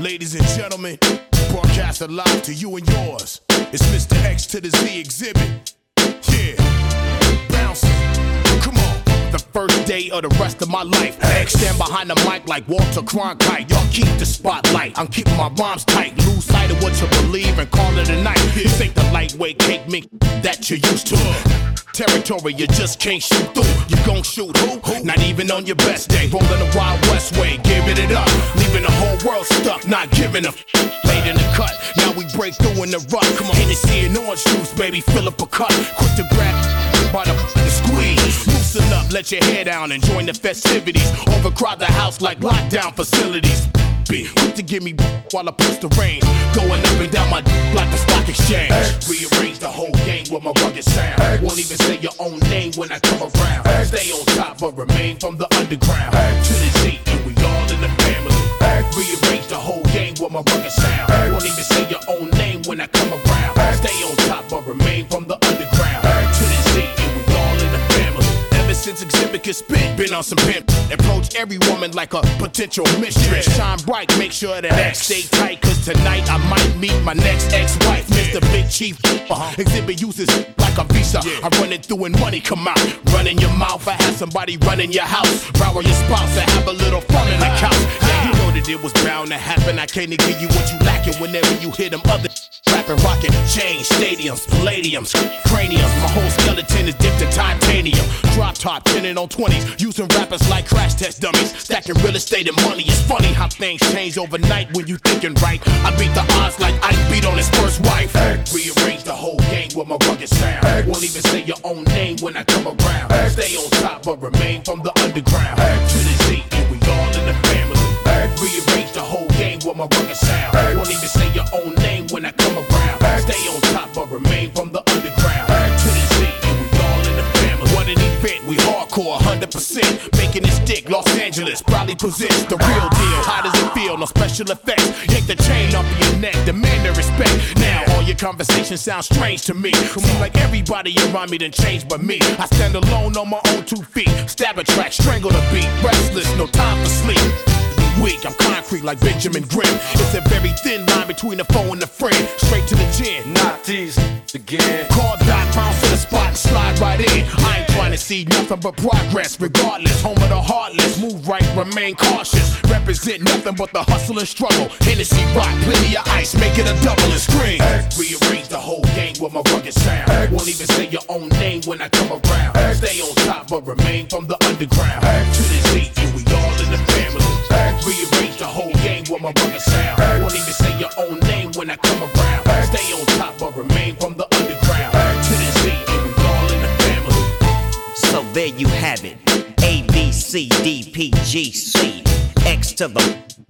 Ladies and gentlemen, broadcasted live to you and yours. It's Mr. X to the Z exhibit. Yeah, bouncing. Come on. The first day of the rest of my life. X stand behind the mic like Walter Cronkite. Y'all keep the spotlight. I'm keeping my rhymes tight. Lose sight of what you believe and call it a night. This ain't the lightweight cake mix that you used to. Territory you just can't shoot through. You gon' shoot who? Not even on your best day. Rolling the Wild West way, giving it up. Leaving the whole world stuck, not giving a late in the cut. Now we break through in the rut. Come on, Hennessy and orange juice, baby, fill up a cup. Quick to grab by the squeeze. Loosen up, let your hair down and join the festivities. Overcrowd the house like lockdown facilities. Quick to give me while I push the rain. Going up and down my like the stock exchange. Rearrange the whole game with my rugged sound. Won't even say your own name when I come around. Stay on top but remain from the underground. To the Z and we all in the family. Rearrange the whole game with my rugged sound. Won't even say your own name when I come around. Stay on top but remain from the underground. To the Z and we all in the family. Ever since exhibit can spit, been on some pimp. Approach every woman like a potential mistress. Shine bright, make sure that X stay tight. Cause tonight I might meet my next ex-wife, Mr. Big Chief. Exhibit uses like a visa. I run it through and money come out. Run in your mouth, I have somebody run in your house. Borrow your spouse and have a little fun in the couch. Yeah, you know that it was bound to happen. I can't give you what you lacking whenever you hear them other rapping, rocking. Chains, stadiums, palladiums, craniums. My whole skeleton is dipped in titanium. Drop top, 10 on 20s. Using rappers like crash test dummies. Stacking real estate and money. It's funny how things change overnight when you thinking right. I beat the odds like Ike beat on his first wife. Rearrange the whole game with my rugged sound. Won't even say your own name when I come around. Stay on top but remain from the underground. To the Z and we all in the family. Rearrange the whole game with my rugged sound. Won't even say your own name when I come around. Stay on top but remain from the underground. To the Z and we all in the family. What an event, we hardcore 100%. Making it stick, Los Angeles proudly presents the real deal. How does it feel? No special effects. Yank the chain off of your neck, demand the respect. Now all your conversations sound strange to me. Seems like everybody around me done changed but me. I stand alone on my own 2 feet. Stab a track, strangle the beat. Restless, no time for sleep. Weak, I'm concrete like Benjamin Grimm. It's a very thin line between the foe and the friend. Straight to the chin. Not these again. Call dot, bounce to the spot and slide right in. I ain't trying to see nothing but progress. Regardless, home of the heartless. Move right, remain cautious. Represent nothing but the hustle and struggle. Hennessy rock, plenty of ice, make it a double and scream. Rearrange the whole game with my rugged sound. Won't even say your own name when I come around. Stay on top but remain from the underground. To the Z and we all in the family. Rearrange the whole game with my rugged sound. Won't even say your own name when I come around. Stay on top but remain from the underground. To the Z and we all in the family. So there you have it. A, B, C, D, P, G, C. X to the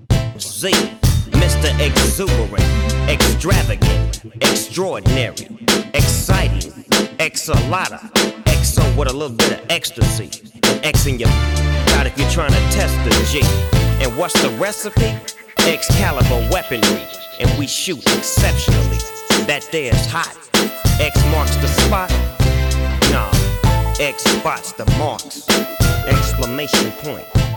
Z. Mr. Exuberant, extravagant, extraordinary, exciting, X-a-lotta, XO with a little bit of ecstasy. And X in your out if you're trying to test the G. And what's the recipe? Excalibur weaponry. And we shoot exceptionally. That there's hot. X marks the spot. Nah, X spots the marks. Exclamation point.